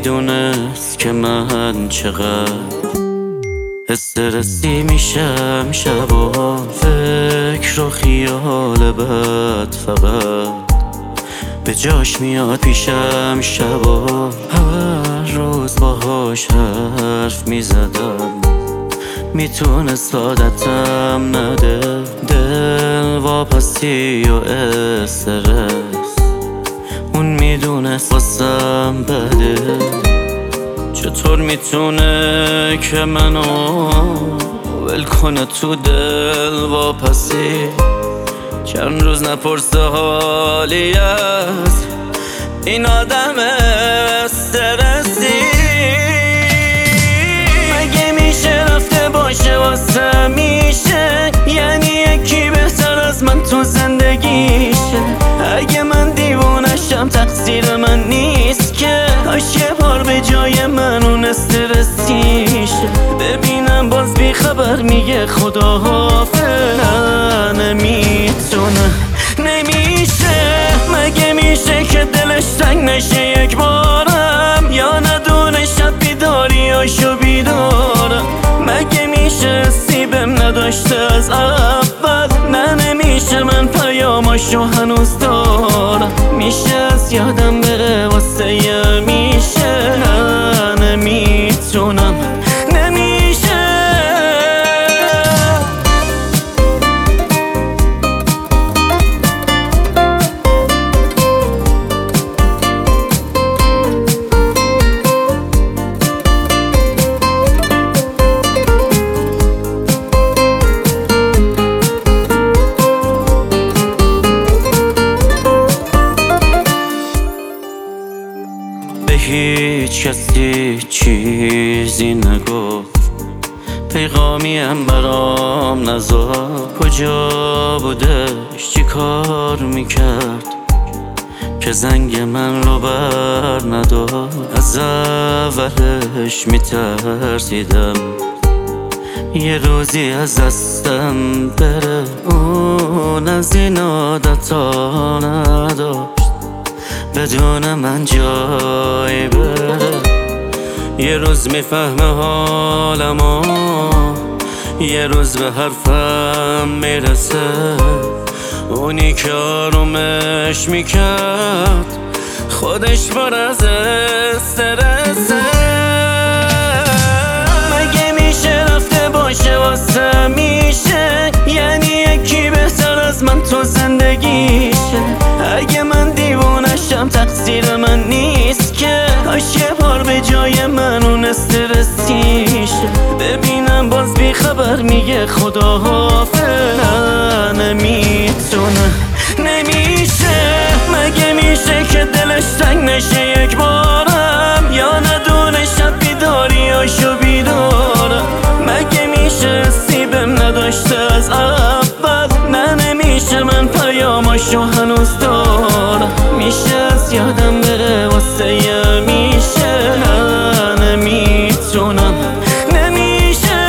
میدونست که من چقدر استرسی میشم شبا، فکر و خیال بد فقط به جاش میاد پیشم شبا. هر روز باهاش حرف میزدم، میتونست عادتم نده. دل واپسی و استرس اون میدونست واسم بده. چطور میتونه که منو ول کنه تو دل واپسی؟ چند روز نپرسه حالی از این آدم استرسی. مگه میشه رفته باشه واسه میشه؟ یعنی یکی بهتر از من تو زندگیشه. اگه من دیوونشم تقصیر من نیست که کاش یه بار به جای من اون استرسیشه. ببینم باز بی خبر میگه خدا حافظ. نمیتونه، نمیشه. مگه میشه که دلش تنگ نشه یک بارم، یا ندونه شب بیداریاشو بیدارم؟ مگه میشه سیبم نداشته از اول؟ نه نمیشه، من پیاماشو هنوز دارم. میشه از یادم بره واسه یه میشه؟ نه نمیتونم، نمیشه. به هیچ کسی چیزی نگفت، پیغامی هم برام نذاشت. کجا بودش، چی کار میکرد که زنگ من رو بر نداشت؟ از اولش میترسیدم یه روزی از دستم بره. اون از این عادتا نداشت بدون من جای بره. یه روز میفهمه حالمو، یه روز به حرفم میرسه. اونی که آرومش میکرد خودش پر از استرسه. مگه میشه رفته باشه واسه میشه؟ یعنی یکی بهتر از من تو زندگیشه. اگه من دیوونشم تقصیر من نیست که کاش یه بار به جای من اون استرسیشه. ببینم باز بی خبر میگه خدا حافظ. نمیتونه، نمیشه. مگه میشه که دلش تنگ نشه یک بارم، یا ندونه شب بیداریاشو بیدارم؟ مگه میشه سیبم نداشته از اول؟ نه نمیشه، من پیاماشو هنوز دارم. میشه از یادم بره واسه یه میشه؟ نه نمیتونم، نمیشه.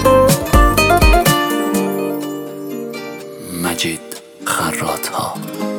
مجید خراط‌ها.